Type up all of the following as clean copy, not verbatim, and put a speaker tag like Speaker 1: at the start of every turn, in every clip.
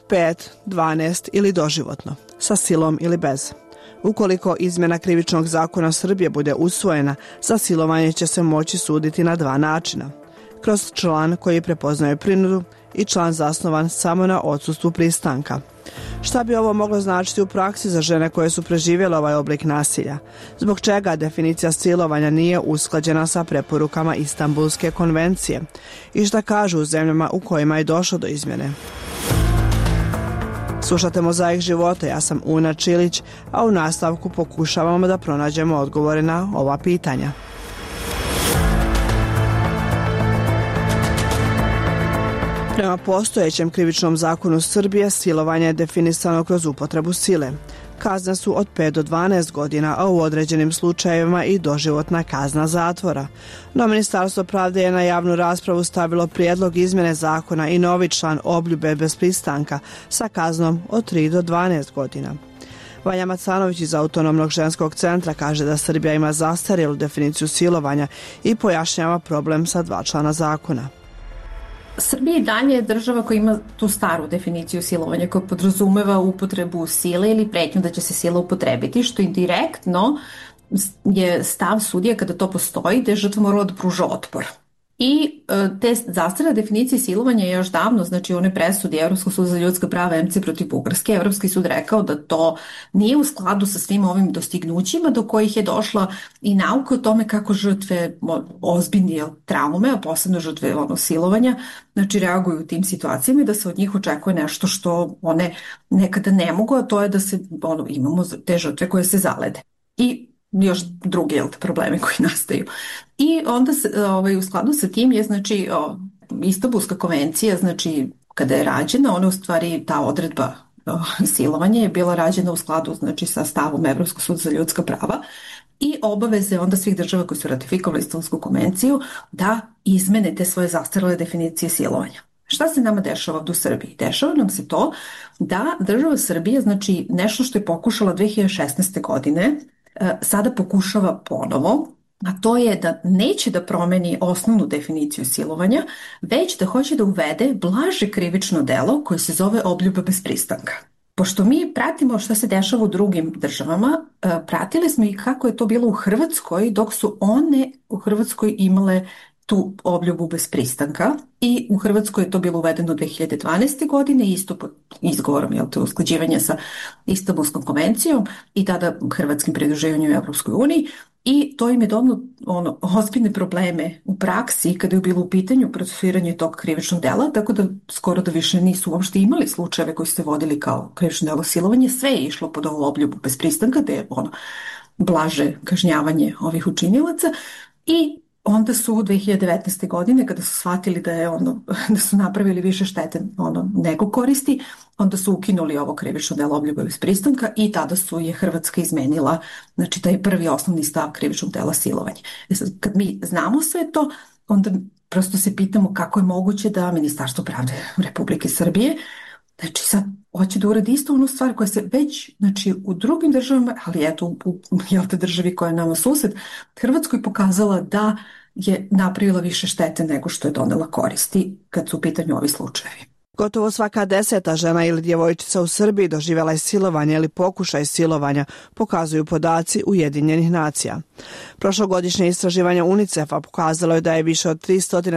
Speaker 1: 5, 12 ili doživotno, sa silom ili bez. Ukoliko izmjena krivičnog zakona Srbije bude usvojena, za silovanje će se moći suditi na 2 načina. Kroz član koji prepoznaje prinudu i član zasnovan samo na odsustvu pristanka. Šta bi ovo moglo značiti u praksi za žene koje su preživjele ovaj oblik nasilja? Zbog čega definicija silovanja nije usklađena sa preporukama Istanbulske konvencije? I šta kažu u zemljama u kojima je došlo do izmjene? Slušate Mozaik života, ja sam Una Čilić, a u nastavku pokušavamo da pronađemo odgovore na ova pitanja. Prema postojećem krivičnom zakonu Srbije, silovanje je definisano kroz upotrebu sile. Kazne su od 5 do 12 godina, a u određenim slučajevima i doživotna kazna zatvora. No Ministarstvo pravde je na javnu raspravu stavilo prijedlog izmjene zakona i novi član obljube bez pristanka sa kaznom od 3 do 12 godina. Vanja Macanović iz Autonomnog ženskog centra kaže da Srbija ima zastarjelu definiciju silovanja i pojašnjava problem sa 2 člana zakona.
Speaker 2: Srbija i dalje je država koja ima tu staru definiciju silovanja koja podrazumeva upotrebu sile ili pretnju da će se sila upotrebiti, što indirektno je stav sudija kada to postoji da je žrtva morala da pruža otpor. I te zastarjele definicije silovanja je još davno, znači one presudi Evropskog suda za ljudska prava MC protiv Bugarske, Evropski sud rekao da to nije u skladu sa svim ovim dostignućima do kojih je došla i nauka o tome kako žrtve ozbiljne traume, a posebno žrtve silovanja, znači reaguju u tim situacijama i da se od njih očekuje nešto što one nekada ne mogu, a to je da se imamo te žrtve koje se zalede. I još drugi problemi koji nastaju. I onda u skladu sa tim je znači Istanbulska konvencija, znači kada je rađena, ona u stvari ta odredba silovanja je bila rađena u skladu znači sa stavom Evropskog suda za ljudska prava i obaveze onda svih država koji su ratifikovali Istanbulsku konvenciju da izmene te svoje zastarjele definicije silovanja. Šta se nama dešava ovdje u Srbiji? Dešava nam se to da država Srbije, znači nešto što je pokušala 2016. godine, sada pokušava ponovo, a to je da neće da promeni osnovnu definiciju silovanja, već da hoće da uvede blaže krivično delo koje se zove obljuba bez pristanka. Pošto mi pratimo šta se dešava u drugim državama, pratili smo i kako je to bilo u Hrvatskoj, dok su one u Hrvatskoj imale tu obljubu bez pristanka i u Hrvatskoj je to bilo uvedeno 2012. godine, isto pod izgovorom usklađivanja sa Istanbulskom konvencijom i tada hrvatskim pridruživanjem u Evropskoj uniji i to im je donelo ozbiljne probleme u praksi kada je bilo u pitanju procesuiranje tog krivičnog dela, tako da skoro da više nisu uopšte imali slučajeve koji su se vodili kao krivično delo silovanje, sve je išlo pod ovu obljubu bez pristanka, da je blaže kažnjavanje ovih učinilaca i onda su 2019. godine, kada su shvatili da su napravili više štete nego koristi, onda su ukinuli ovo krivično delo obljuba bez pristanka i tada je Hrvatska izmenila, znači taj prvi osnovni stav krivičnog dela silovanja. Kad mi znamo sve to, onda prosto se pitamo kako je moguće da Ministarstvo pravde Republike Srbije, znači sad hoće da uradi isto onu stvar koja se već, znači u drugim državama, ali eto u državi koja je nama sused, Hrvatskoj pokazala da je napravila više štete nego što je donela koristi kad su u pitanju ovi slučajevi.
Speaker 1: Gotovo svaka 10. žena ili djevojčica u Srbiji doživjela je silovanje ili pokušaj silovanja, pokazuju podaci Ujedinjenih nacija. Prošlogodišnje istraživanje UNICEF-a pokazalo je da je više od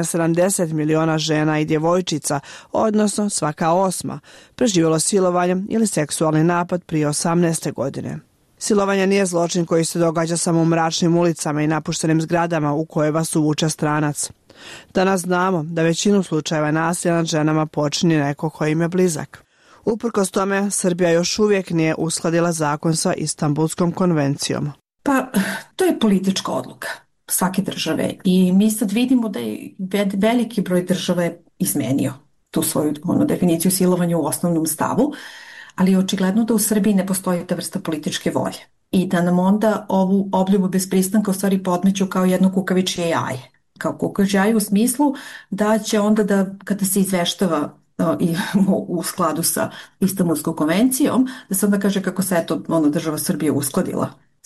Speaker 1: 370 miliona žena i djevojčica, odnosno svaka 8, preživjelo silovanje ili seksualni napad prije 18. godine. Silovanje nije zločin koji se događa samo u mračnim ulicama i napuštenim zgradama u koje vas uvuče stranac. Danas znamo da većinu slučajeva nasilja nad ženama počini neko ko im je blizak. Uprkos tome, Srbija još uvijek nije uskladila zakon sa Istanbulskom konvencijom.
Speaker 2: Pa, to je politička odluka svake države i mi sad vidimo da je veliki broj država izmenio tu svoju definiciju silovanja u osnovnom stavu, ali je očigledno da u Srbiji ne postoji ta vrsta političke volje i da nam onda ovu obljubu bez pristanka u stvari podmeću kao jedno kukavičje jaje. Kao kukavičje jaje u smislu da će onda da kada se izveštava u skladu sa Istanbulskom konvencijom, da se onda kaže kako se država Srbije uskladila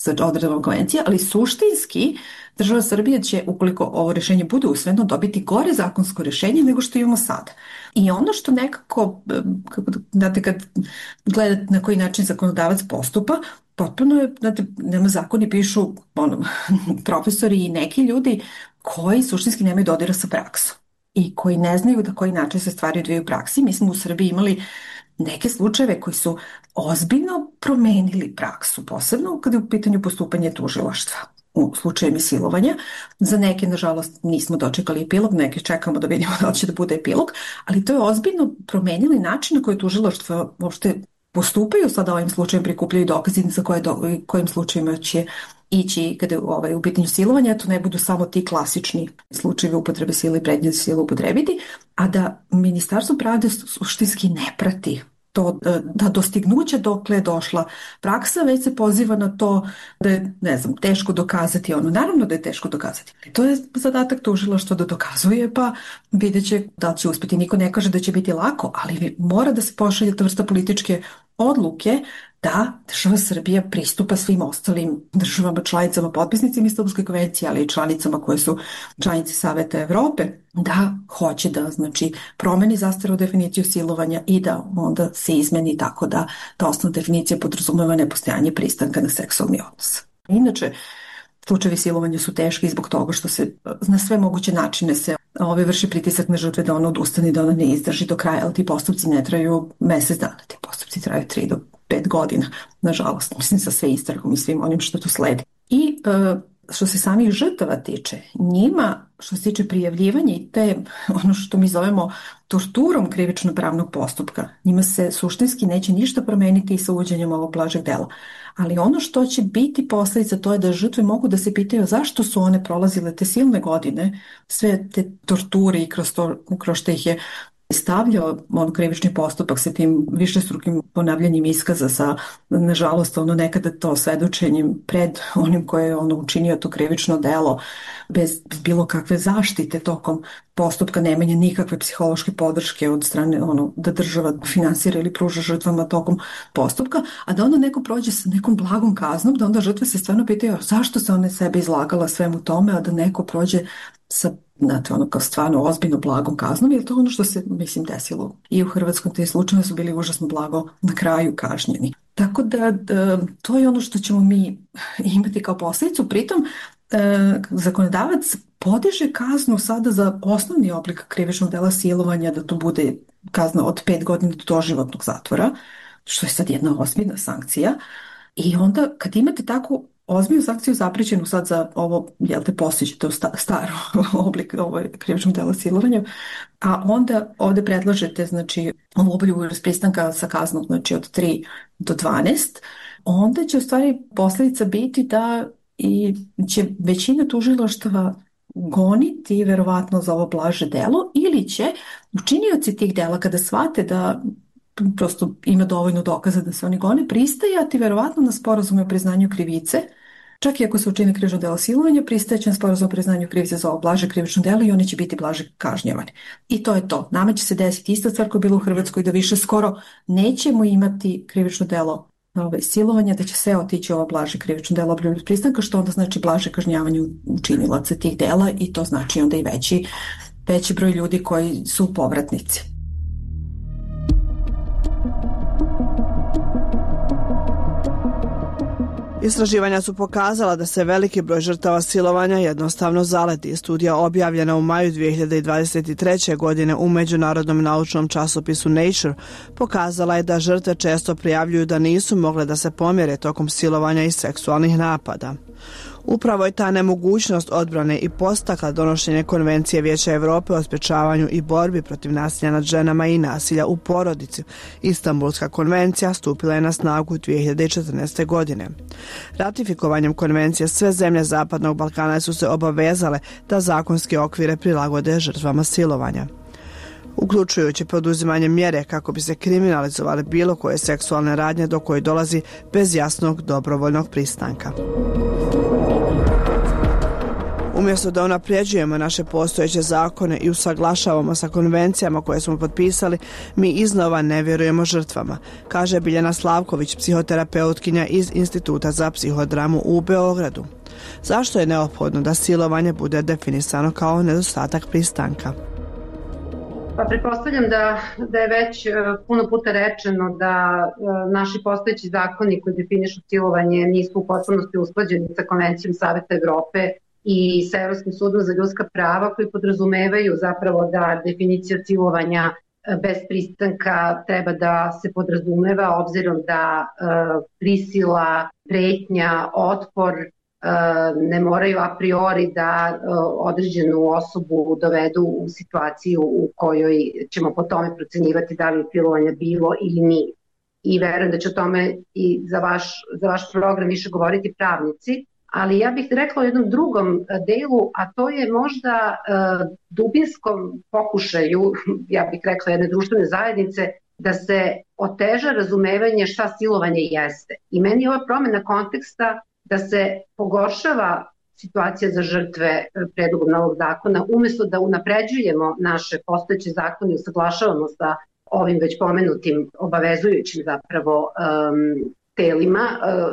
Speaker 2: sa odredbama konvencije, ali suštinski država Srbije će, ukoliko ovo rješenje bude usvojeno, dobiti gore zakonsko rješenje nego što imamo sada. I ono što nekako, znate, kad gledate na koji način zakonodavac postupa, potpuno je, znate, nema zakoni, pišu profesori i neki ljudi koji suštinski nemaju dodira sa praksom i koji ne znaju na koji način se stvari odvijaju u praksi. Mi smo u Srbiji imali neke slučajeve koji su ozbiljno promenili praksu, posebno kada je u pitanju postupanje tužilaštva u slučajevima silovanja. Za neke, nažalost, nismo dočekali epilog, neke čekamo da vidimo da će da bude epilog, ali to je ozbiljno promenili način na koji tužilaštvo uopšte postupaju. Sada ovim slučajem prikupljaju dokazi za kojim slučajima će ići kada je u pitanju silovanja, to ne budu samo ti klasični slučajevi upotrebe sile i pretnje sile upotrebiti, a da Ministarstvo pravde suštinski ne prati to da dostignuće dokle je došla praksa, već se poziva na to da je, ne znam, teško dokazati ono. Naravno da je teško dokazati. To je zadatak tužilaštva da dokazuje, pa vidjet će da će uspjeti. Niko ne kaže da će biti lako, ali mora da se pošalje ta vrsta političke odluke da država Srbija pristupa svim ostalim državama, članicama, potpisnicima Istanbulske konvencije, ali i članicama koje su članice Saveta Evrope, da hoće da, znači, promeni zastaru definiciju silovanja i da onda se izmeni tako da ta osnovna definicija podrazumeva nepostojanje pristanka na seksualni odnos. Inače, slučajevi silovanja su teški zbog toga što se na sve moguće načine se vrši pritisak na žrtve da ona odustane i da ona ne izdrži do kraja, ali ti postupci ne traju mesec dana, ti postupci traju 3 do 5 godina, nažalost, mislim, sa sve istragom i svim onim što tu sledi. I što se samih žrtava tiče, njima, što se tiče prijavljivanja i te, ono što mi zovemo torturom krivično-pravnog postupka, njima se suštinski neće ništa promeniti i sa uvođenjem ovog blažeg dela. Ali ono što će biti posljedica, to je da žrtve mogu da se pitaju zašto su one prolazile te silne godine, sve te torture i kroz što ih je stavljao krivični postupak sa tim višestrukim ponavljanjem iskaza, sa, nažalost, nekada to svedočenjem pred onim koje je učinio to krivično delo, bez bilo kakve zaštite tokom postupka, nemanje nikakve psihološke podrške od strane da država finansira ili pruža žrtvama tokom postupka, a da onda neko prođe sa nekom blagom kaznom, da onda žrtve se stvarno pitaju zašto se one sebe izlagala svemu tome, a da neko prođe sa, znate, kao stvarno ozbiljno blagom kaznom, jer to ono što se, mislim, desilo i u Hrvatskoj, te slučajeve su bili užasno blago na kraju kažnjeni. Tako da to je ono što ćemo mi imati kao posljedicu. Pritom zakonodavac podiže kaznu sada za osnovni oblik krivičnog dela silovanja, da to bude kazna od 5 godina do doživotnog zatvora, što je sad jedna ozbiljna sankcija. I onda kad imate takvu ozbiljnu sankciju zapričenu sad za ovo, jel te, postiđete u staru oblik krivičnog dela silovanja, a onda ovdje predlažete, znači, ovu obljubu pristanka sa kaznom, znači, od 3 do 12, onda će u stvari posljedica biti da i će većina tužilaštava goniti verovatno za ovo blaže delo, ili će učinioci tih dela, kada shvate da prosto ima dovoljno dokaza da se oni gone, pristajati verovatno na sporazume o priznanju krivice. Čak i ako se učini krivično delo silovanja, pristajeće na sporazum o priznanju krivice za ovo blaže krivično delo i oni će biti blaže kažnjavani. I to je to. Nama će se desiti ista stvar koja je bila u Hrvatskoj, da više skoro nećemo imati krivično delo silovanja, da će sve otići ovo blaže krivično delo obljubljenog pristanka, što onda znači blaže kažnjavanje učinilaca tih dela, i to znači onda i veći broj ljudi koji su povratnici.
Speaker 1: Istraživanja su pokazala da se veliki broj žrtava silovanja jednostavno zaleti. Studija objavljena u maju 2023. godine u međunarodnom naučnom časopisu Nature pokazala je da žrtve često prijavljuju da nisu mogle da se pomjere tokom silovanja i seksualnih napada. Upravo je ta nemogućnost odbrane i podstakla donošenje Konvencije Vijeća Europe o sprečavanju i borbi protiv nasilja nad ženama i nasilja u porodici. Istanbulska konvencija stupila je na snagu 2014. godine. Ratifikovanjem konvencije sve zemlje Zapadnog Balkana su se obavezale da zakonske okvire prilagode žrtvama silovanja, uključujući poduzimanje mjere kako bi se kriminalizovale bilo koje seksualne radnje do koje dolazi bez jasnog dobrovoljnog pristanka. Umjesto da unapređujemo naše postojeće zakone i usaglašavamo sa konvencijama koje smo potpisali, mi iznova ne vjerujemo žrtvama, kaže Biljana Slavković, psihoterapeutkinja iz Instituta za psihodramu u Beogradu. Zašto je neophodno da silovanje bude definisano kao nedostatak pristanka?
Speaker 3: Pa pretpostavljam da je već puno puta rečeno da naši postojeći zakoni koji definišu silovanje nisu u potpunosti usklađeni sa Konvencijom Saveta Evrope i sa Evropskim sudom za ljudska prava, koji podrazumevaju zapravo da definicija silovanja bez pristanka treba da se podrazumeva, obzirom da prisila, pretnja, otpor ne moraju a priori da određenu osobu dovedu u situaciju u kojoj ćemo po tome procenjivati da li je silovanja bilo ili nije. I verujem da će o tome i za vaš program više govoriti pravnici, ali ja bih rekla o jednom drugom delu, a to je možda dubinskom pokušaju, ja bih rekla jedne društvene zajednice, da se oteža razumevanje šta silovanje jeste. I meni je ova promena konteksta da se pogoršava situacija za žrtve predlogom novog zakona, umjesto da unapređujemo naše postojeće zakone i usaglašavamo sa ovim već pomenutim obavezujućim zapravo telima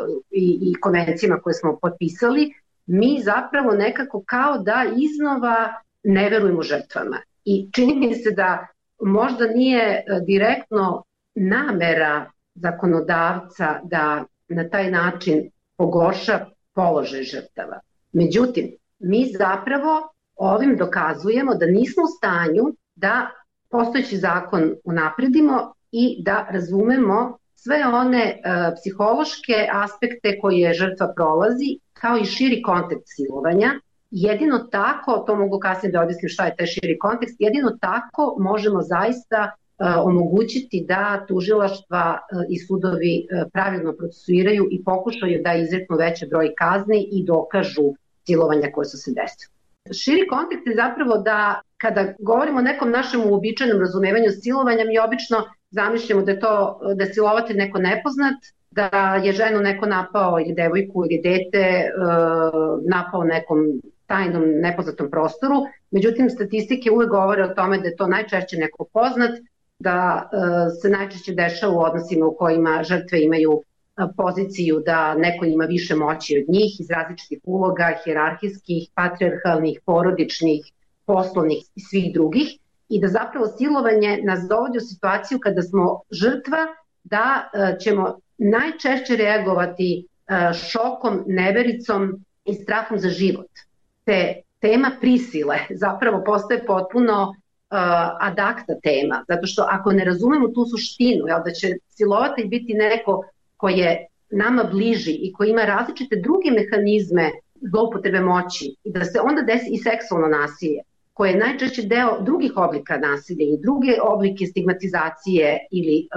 Speaker 3: i konvencijama koje smo potpisali, mi zapravo nekako kao da iznova ne verujemo žrtvama. I čini mi se da možda nije direktno namera zakonodavca da na taj način pogorša položaj žrtava. Međutim, mi zapravo ovim dokazujemo da nismo u stanju da postojeći zakon unapredimo i da razumemo sve one psihološke aspekte koje žrtva prolazi, kao i širi kontekst silovanja. Jedino tako, to mogu kasnije da objasnim šta je taj širi kontekst, jedino tako možemo zaista omogućiti da tužilaštva i sudovi pravilno procesuiraju i pokušaju da izreknu veći broj kazni i dokažu silovanja koje su se desile. Širi kontekst je zapravo da kada govorimo o nekom našem uobičajenom razumevanju silovanja, mi obično zamišljamo da je silovatelj neko nepoznat, da je ženu neko napao ili devojku ili dete napao nekom tajnom nepoznatom prostoru. Međutim, statistike uvek govore o tome da je to najčešće neko poznat, da se najčešće dešava u odnosima u kojima žrtve imaju poziciju da neko ima više moći od njih iz različitih uloga, hijerarhijskih, patrijarhalnih, porodičnih, poslovnih i svih drugih, i da zapravo silovanje nas dovodi u situaciju kada smo žrtva, da ćemo najčešće reagovati šokom, nevericom i strahom za život. Te tema prisile zapravo postaje potpuno ad acta tema, zato što ako ne razumemo tu suštinu, da će silovatelj biti neko ko je nama bliži i ko ima različite druge mehanizme zloupotrebe moći, i da se onda desi i seksualno nasilje, koje je najčešće deo drugih oblika nasilja i druge oblike stigmatizacije ili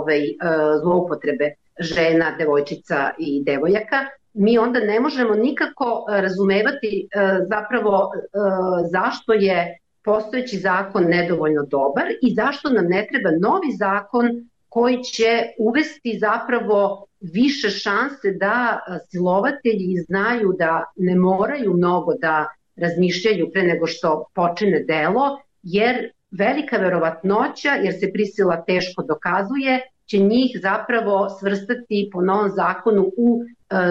Speaker 3: zloupotrebe žena, devojčica i devojaka, mi onda ne možemo nikako razumevati zapravo zašto je postojeći zakon nedovoljno dobar i zašto nam ne treba novi zakon koji će uvesti zapravo više šanse da silovatelji znaju da ne moraju mnogo da razmišljaju pre nego što počine delo, jer velika verovatnoća, jer se prisila teško dokazuje, će njih zapravo svrstati po novom zakonu u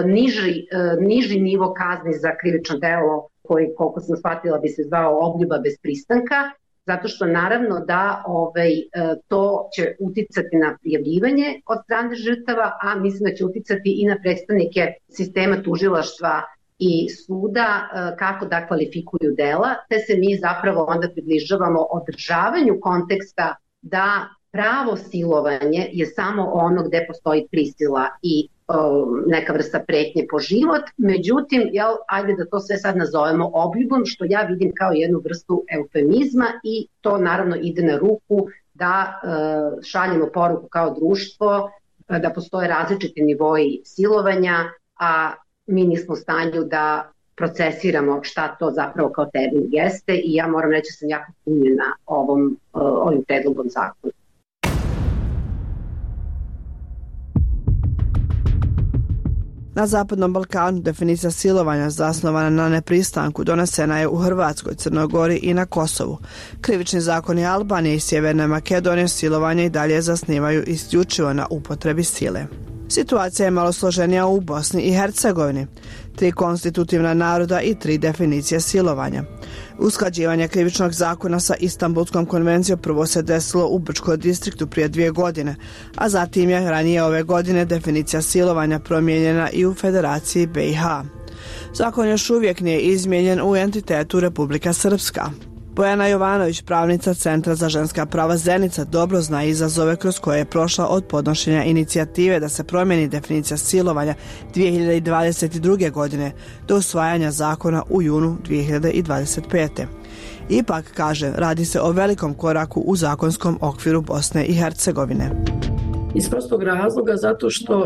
Speaker 3: niži nivo kazni za krivično delo koji, koliko sam shvatila, bi se zvao obljuba bez pristanka, zato što naravno da to će uticati na prijavljivanje od strane žrtava, a mislim da će uticati i na predstavnike sistema tužilaštva i suda kako da kvalifikuju dela, te se mi zapravo onda približavamo održavanju konteksta da pravo silovanje je samo ono gde postoji prisila i neka vrsta pretnje po život. Međutim, ajde da to sve sad nazovemo obljubom, što ja vidim kao jednu vrstu eufemizma, i to naravno ide na ruku da šaljemo poruku kao društvo da postoje različiti nivoji silovanja, a mi nismo u stanju da procesiramo šta to zapravo kao termin jeste, i ja moram reći da sam jako punjena ovim predlogom zakona.
Speaker 1: Na Zapadnom Balkanu definicija silovanja zasnovana na nepristanku donesena je u Hrvatskoj, Crnoj Gori i na Kosovu. Krivični zakoni Albanije i Sjeverne Makedonije silovanje i dalje zasnivaju isključivo na upotrebi sile. Situacija je malo složenija u Bosni i Hercegovini. 3 konstitutivna naroda i 3 definicije silovanja. Usklađivanje krivičnog zakona sa Istanbulskom konvencijom prvo se desilo u Brčkom distriktu prije 2 godine, a zatim je ranije ove godine definicija silovanja promijenjena i u Federaciji BiH. Zakon još uvijek nije izmijenjen u entitetu Republika Srpska. Bojana Jovanović, pravnica Centra za ženska prava Zenica, dobro zna izazove kroz koje je prošla od podnošenja inicijative da se promijeni definicija silovanja 2022. godine do usvajanja zakona u junu 2025. Ipak, kaže, radi se o velikom koraku u zakonskom okviru Bosne i Hercegovine.
Speaker 4: Iz prostog razloga zato što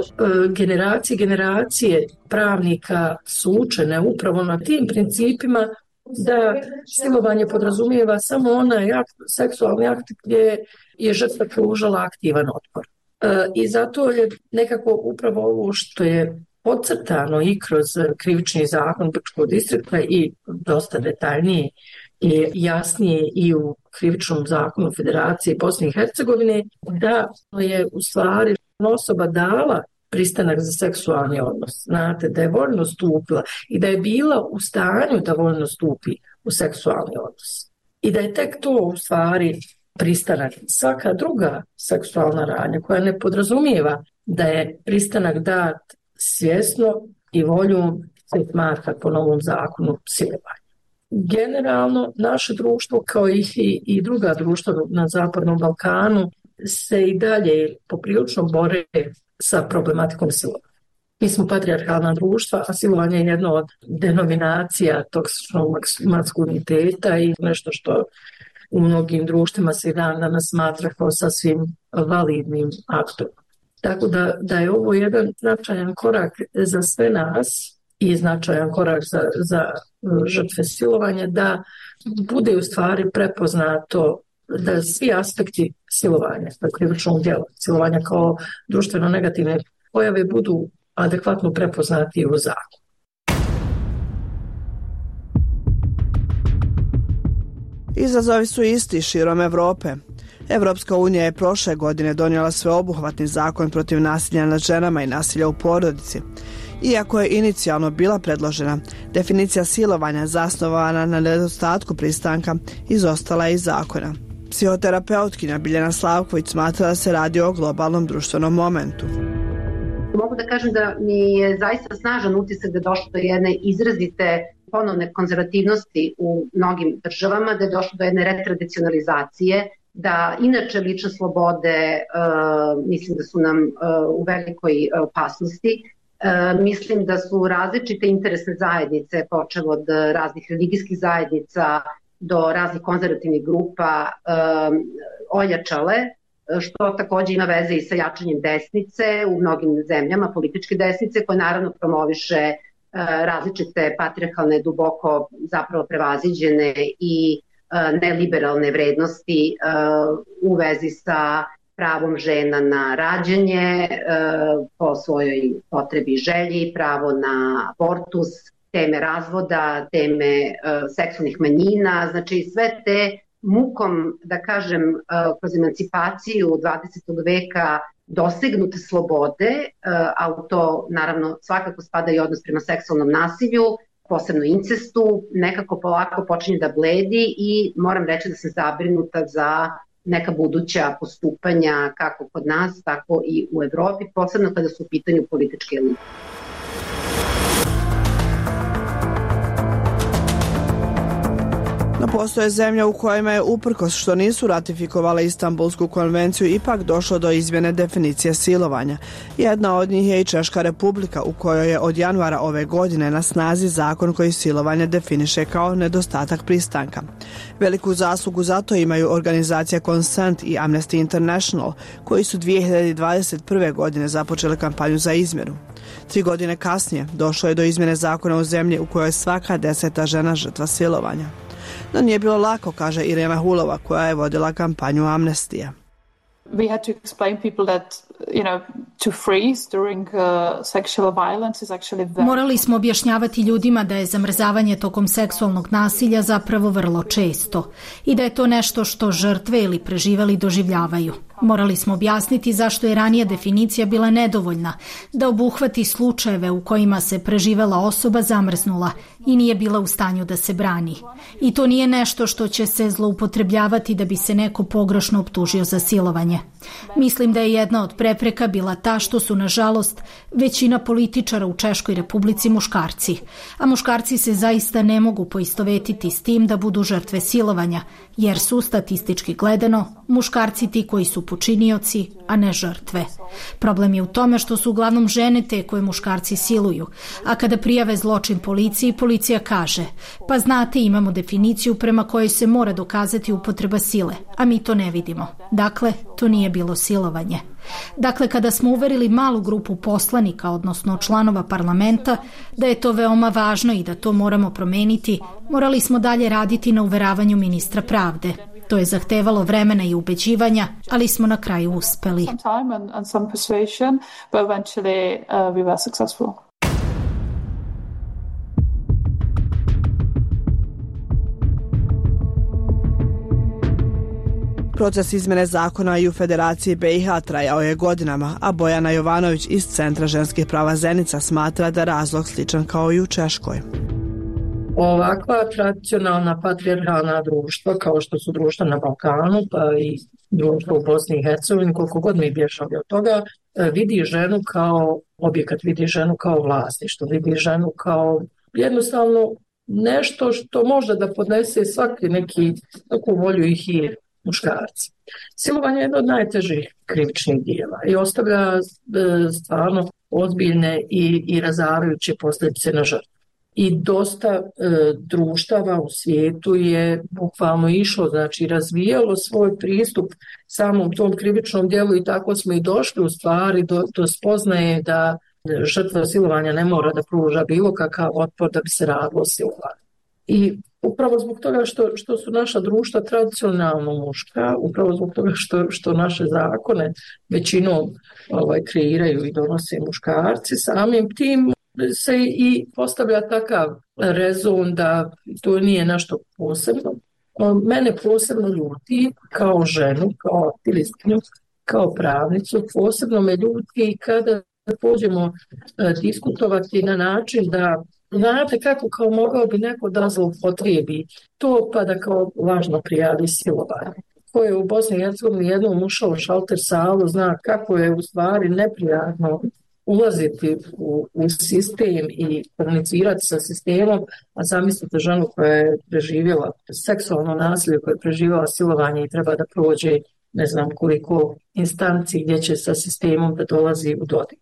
Speaker 4: generacije pravnika su učene upravo na tim principima da silovanje podrazumijeva samo onaj seksualni akt gdje je žrtva pružala aktivan otpor. I zato je nekako upravo ovo što je podcrtano i kroz krivični zakon Brčkog distrikta i dosta detaljnije i jasnije i u krivičnom zakonu Federacije Bosne i Hercegovine, da je u stvari osoba dala pristanak za seksualni odnos. Znate, da je voljno stupila i da je bila u stanju da voljno stupi u seksualni odnos. I da je tek to u stvari pristanak. Svaka druga seksualna radnja koja ne podrazumijeva da je pristanak dat svjesno i voljom se smatra po novom zakonu silovanja. Generalno, naše društvo kao i druga društva na Zapadnom Balkanu se i dalje poprilično bore sa problematikom silovanja. Mi smo patrijarhalna društva, a silovanje je jedna od denominacija toksičnog maskuliniteta i nešto što u mnogim društvima se danas smatra kao sasvim validnim aktom. Tako da je ovo jedan značajan korak za sve nas i značajan korak za žrtve silovanja, da bude u stvari prepoznato da svi aspekti silovanja, krivičnog djela, silovanja kao društveno negativne pojave budu adekvatno prepoznati u zakonu.
Speaker 1: Izazovi su isti širom Evrope. Evropska unija je prošle godine donijela sveobuhvatni zakon protiv nasilja nad ženama i nasilja u porodici. Iako je inicijalno bila predložena, definicija silovanja zasnovana na nedostatku pristanka izostala je iz zakona. Psihoterapeutkinja Biljana Slavković smatra da se radi o globalnom društvenom momentu.
Speaker 3: Mogu da kažem da mi je zaista snažan utisak da je došlo do jedne izrazite ponovne konzervativnosti u mnogim državama, da je došlo do jedne retradicionalizacije, da inače lične slobode mislim da su nam u velikoj opasnosti. Mislim da su različite interesne zajednice, počev od raznih religijskih zajednica do raznih konzervativnih grupa, ojačale, što također ima veze i sa jačanjem desnice u mnogim zemljama, političke desnice, koje naravno promoviše različite patrijarhalne, duboko zapravo prevaziđene i neliberalne vrednosti u vezi sa pravom žena na rađanje po svojoj potrebi i želji, pravo na abortus, teme razvoda, teme seksualnih manjina, znači sve te mukom, da kažem, kroz emancipaciju 20. veka dosegnute slobode, a u to naravno svakako spada i odnos prema seksualnom nasilju, posebno incestu, nekako polako počinje da bledi i moram reći da sam zabrinuta za neka buduća postupanja kako kod nas, tako i u Evropi, posebno kada su u pitanju političke elite.
Speaker 1: No postoje zemlje u kojima je, uprkos što nisu ratifikovale Istanbulsku konvenciju, ipak došlo do izmjene definicije silovanja. Jedna od njih je i Češka Republika, u kojoj je od januara ove godine na snazi zakon koji silovanje definiše kao nedostatak pristanka. Veliku zaslugu za to imaju organizacija Consent i Amnesty International, koji su 2021. godine započele kampanju za izmjenu. 3 godine kasnije došlo je do izmjene zakona u zemlji u kojoj je svaka 10. žena žrtva silovanja. No nije bilo lako, kaže Irena Hulova, koja je vodila kampanju Amnestija.
Speaker 5: We had to explain people that, Morali smo objašnjavati ljudima da je zamrzavanje tokom seksualnog nasilja zapravo vrlo često i da je to nešto što žrtve ili preživeli doživljavaju. Morali smo objasniti zašto je ranija definicija bila nedovoljna, da obuhvati slučajeve u kojima se preživela osoba zamrznula i nije bila u stanju da se brani. I to nije nešto što će se zloupotrebljavati da bi se neko pogrešno optužio za silovanje. Mislim da je jedna od prepreka bila ta što su, nažalost, većina političara u Češkoj Republici muškarci, a muškarci se zaista ne mogu poistovetiti s tim da budu žrtve silovanja, jer su, statistički gledano, muškarci ti koji su počinioci, a ne žrtve. Problem je u tome što su uglavnom žene te koje muškarci siluju, a kada prijave zločin policiji, policija kaže: pa znate, imamo definiciju prema kojoj se mora dokazati upotreba sile, a mi to ne vidimo. Dakle, to nije bilo silovanje. Dakle, kada smo uverili malu grupu poslanika, odnosno članova parlamenta, da je to veoma važno i da to moramo promeniti, morali smo dalje raditi na uveravanju ministra pravde. To je zahtevalo vremena i ubeđivanja, ali smo na kraju uspeli.
Speaker 1: Proces izmene zakona i u Federaciji BiH trajao je godinama, a Bojana Jovanović iz Centra ženskih prava Zenica smatra da razlog sličan kao i u Češkoj.
Speaker 4: Ovakva tradicionalna patrijarhalna društva, kao što su društva na Balkanu, pa i društvo u Bosni i Hercegovini, koliko god mi bježali od toga, vidi ženu kao objekat, vidi ženu kao vlasništvo, vidi ženu kao jednostavno nešto što može da podnese svaki neku volju i hir muškarci. Silovanje je jedno od najtežih krivičnih dijela i ostavlja stvarno ozbiljne i razarajuće posljedice na žrtvu. I dosta društava u svijetu je bukvalno išlo, znači razvijalo svoj pristup samom tom krivičnom dijelu i tako smo i došli u stvari do spoznaje da žrtva silovanja ne mora da pruža bilo kakav otpor da bi se radilo o silovanju. I upravo zbog toga što su naša društva tradicionalno muška, upravo zbog toga što naše zakone većinom kreiraju i donose muškarci, samim tim se i postavlja takav rezon da to nije nešto posebno. Mene posebno ljuti kao ženu, kao aktivistkinju, kao pravnicu, posebno me ljuti kada pođemo diskutovati na način da znate kako kao mogao bi neko da zloupotrijebi to pa da kao lažno prijavi silovanje. Ko je u Bosni i Hercegovini jednom ušao u šalter salu, zna kako je u stvari neprijatno ulaziti u sistem i komunicirati sa sistemom, a zamislite ženu koja je preživjela seksualno nasilje, koja je preživjela silovanje i treba da prođe ne znam koliko instanci gdje će sa sistemom da dolazi u dodir.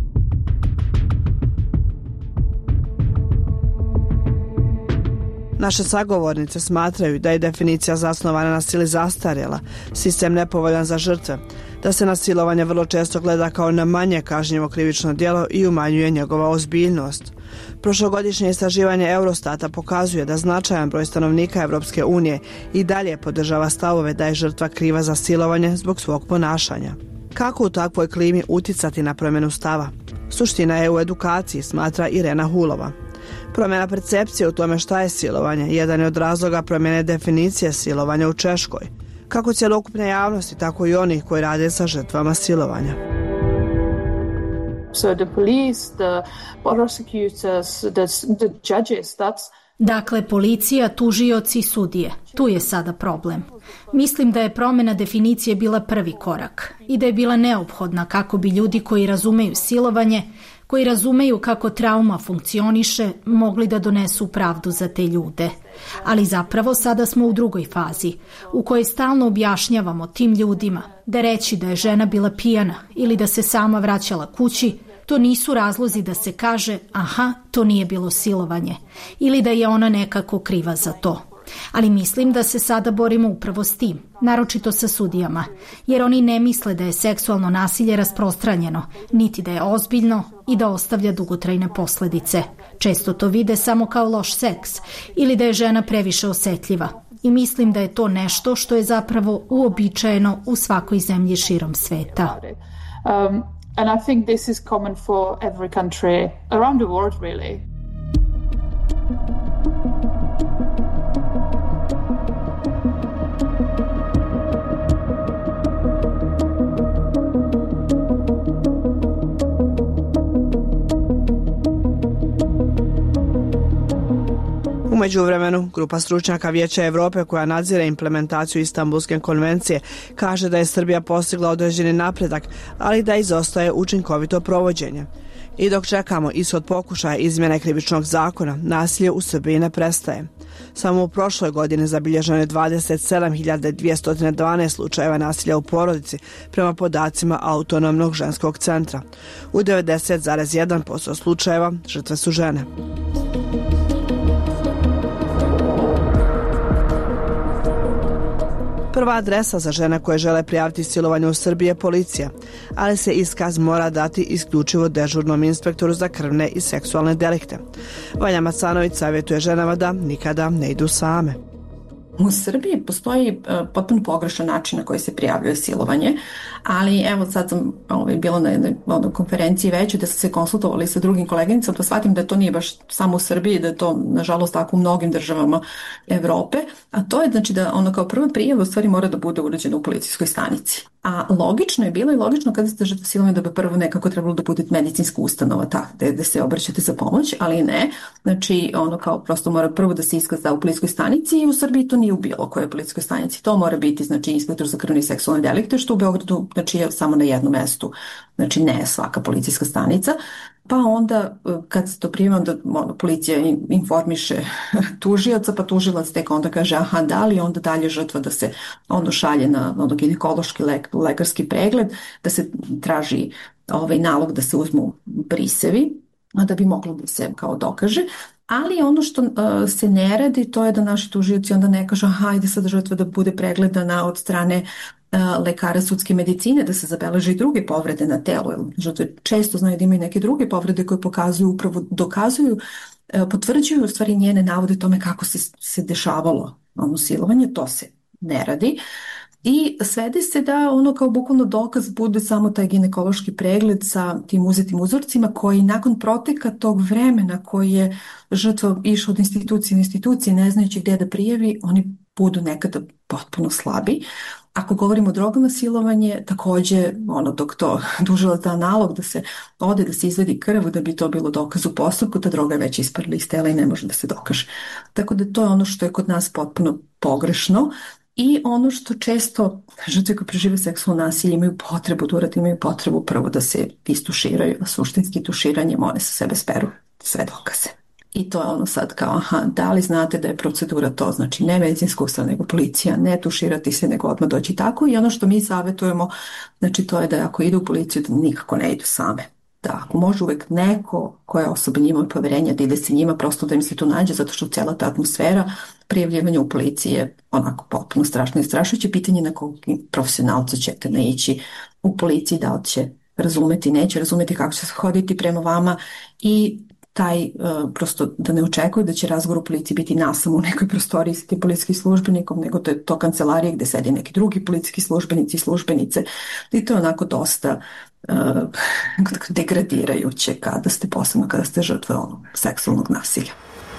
Speaker 1: Naše sagovornice smatraju da je definicija zasnovana na sili zastarjela, sistem nepovoljan za žrtve, da se na silovanje vrlo često gleda kao na manje kažnjivo krivično djelo i umanjuje njegova ozbiljnost. Prošlogodišnje istraživanje Eurostata pokazuje da značajan broj stanovnika Evropske unije i dalje podržava stavove da je žrtva kriva za silovanje zbog svog ponašanja. Kako u takvoj klimi uticati na promjenu stava? Suština je u edukaciji, smatra Irena Hulova. Promjena percepcije u tome šta je silovanje jedan je od razloga promjene definicije silovanja u Češkoj. Kako cjelokupne javnosti, tako i onih koji rade sa žrtvama silovanja.
Speaker 6: So the police, the prosecutors, the judges,
Speaker 5: Dakle, policija, tužioci, sudije. Tu je sada problem. Mislim da je promjena definicije bila prvi korak i da je bila neophodna kako bi ljudi koji razumeju silovanje, koji razumeju kako trauma funkcioniše, mogli da donesu pravdu za te ljude. Ali zapravo sada smo u drugoj fazi, u kojoj stalno objašnjavamo tim ljudima da reći da je žena bila pijana ili da se sama vraćala kući, to nisu razlozi da se kaže aha, to nije bilo silovanje ili da je ona nekako kriva za to. Ali mislim da se sada borimo upravo s tim, naročito sa sudijama, jer oni ne misle da je seksualno nasilje rasprostranjeno, niti da je ozbiljno i da ostavlja dugotrajne posljedice. Često to vide samo kao loš seks ili da je žena previše osjetljiva. I mislim da je to nešto što je zapravo uobičajeno u svakoj zemlji širom sveta.
Speaker 6: And I think this is common for every country around the world, really.
Speaker 1: U međuvremenu, grupa stručnjaka Vijeća Evrope koja nadzire implementaciju Istanbulske konvencije kaže da je Srbija postigla određeni napredak, ali da izostaje učinkovito provođenje. I dok čekamo ishod pokušaja izmjene krivičnog zakona, nasilje u Srbiji ne prestaje. Samo u prošloj godini zabilježeno je 27.212 slučajeva nasilja u porodici prema podacima Autonomnog ženskog centra. U 90,1% slučajeva žrtve su žene. Prva adresa za žene koje žele prijaviti silovanje u Srbiji je policija, ali se iskaz mora dati isključivo dežurnom inspektoru za krvne i seksualne delikte. Vanja Macanović savjetuje ženama da nikada ne idu same.
Speaker 2: U Srbiji postoji potpuno pogrešan način na koji se prijavljuje silovanje, ali evo sad sam bila na jednoj konferenciji većoj da su se konsultovali sa drugim koleginicama, pa shvatim da to nije baš samo u Srbiji, da je to nažalost tako u mnogim državama Evrope, a to je znači da ono kao prva prijava u stvari mora da bude urađena u policijskoj stanici. A logično je bilo i logično kada ste žrtve silovanja da bi prvo nekako trebalo da bude medicinska ustanova gde se obraćate za pomoć, ali ne. Znači ono kao prosto mora prvo da se iskaz da u policijskoj stanici i u Srbiji to nije u bilo kojoj policijskoj stanici. To mora biti znači inspektor za krvne i seksualne delikte, što u Beogradu znači je samo na jednom mestu. Znači ne svaka policijska stanica. Pa onda kad se to prima, onda policija informiše tužioca, pa tužilac tek onda kaže aha da li, onda dalje žrtva da se šalje na ginekološki lekarski pregled, da se traži nalog da se uzmu brisevi, da bi moglo da se kao dokaže. Ali ono što se ne radi, to je da naši tužioci onda ne kažu hajde sad žrtva da bude pregledana od strane lekara sudske medicine, da se zabeleže i druge povrede na telu. Žrtve često znaju da imaju neke druge povrede koje pokazuju, upravo dokazuju, potvrđuju u stvari njene navode tome kako se dešavalo silovanje. To se ne radi. I svede se da ono kao bukvalno dokaz bude samo taj ginekološki pregled sa tim uzetim uzorcima koji nakon proteka tog vremena koji je žrtva išla od institucije u institucije ne znajući gdje da prijavi, oni budu nekada potpuno slabi. Ako govorimo o drogama, silovanje, također dok to tužilac da nalog da se ode, da se izvedi krv, da bi to bilo dokaz u postupku, ta droga je već isparila iz tela i ne može da se dokaže. Tako da to je ono što je kod nas potpuno pogrešno. I ono što često žrtve koje prežive seksualno nasilje imaju potrebu da urade, imaju potrebu prvo da se istuširaju, a suštinski tuširanjem one sa sebe speru sve dokaze. I to je ono sad kao, da li znate da je procedura to, znači ne medicinska ustanova nego policija, ne tuširati se nego odmah doći tako. I ono što mi savjetujemo, znači to je da ako idu u policiju da nikako ne idu same. Da ako može uvek neko koja osoba njima poverenja da ide se njima, prosto da im se tu nađe, zato što cijela ta atmosfera prijavljivanja u policiji je onako potpuno strašno i strašujuće. Pitanje na kog profesionalca ćete naići u policiji, da li će razumeti, neće razumeti kako će se hoditi prema vama i taj prosto da ne očekuju da će razgovor u policiji biti nasamo u nekoj prostoriji sa tim policijskim službenikom, nego to je to kancelarije gde sedi neki drugi policijski službenici i službenice i to je onako dosta degradirajuće posebno kada ste žrtve seksualnog nasilja.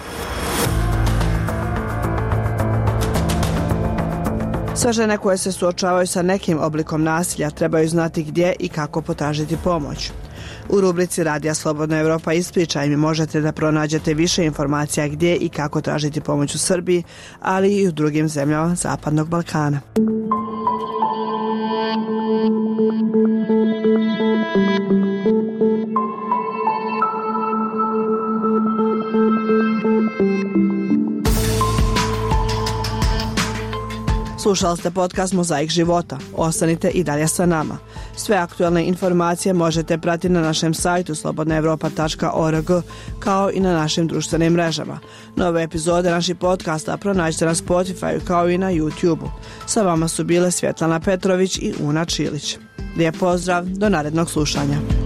Speaker 1: Sve žene koje se suočavaju sa nekim oblikom nasilja trebaju znati gdje i kako potražiti pomoć. U rubrici Radija Slobodna Evropa ispričaj mi možete da pronađete više informacija gdje i kako tražiti pomoć u Srbiji, ali i u drugim zemljama Zapadnog Balkana. Slušali ste podcast Mozaik života. Ostanite i dalje sa nama. Sve aktualne informacije možete pratiti na našem sajtu slobodnaevropa.org kao i na našim društvenim mrežama. Nove epizode naših podcasta pronađite na Spotify kao i na YouTube-u. Sa vama su bile Svjetlana Petrović i Una Čilić. Lijep pozdrav, do narednog slušanja.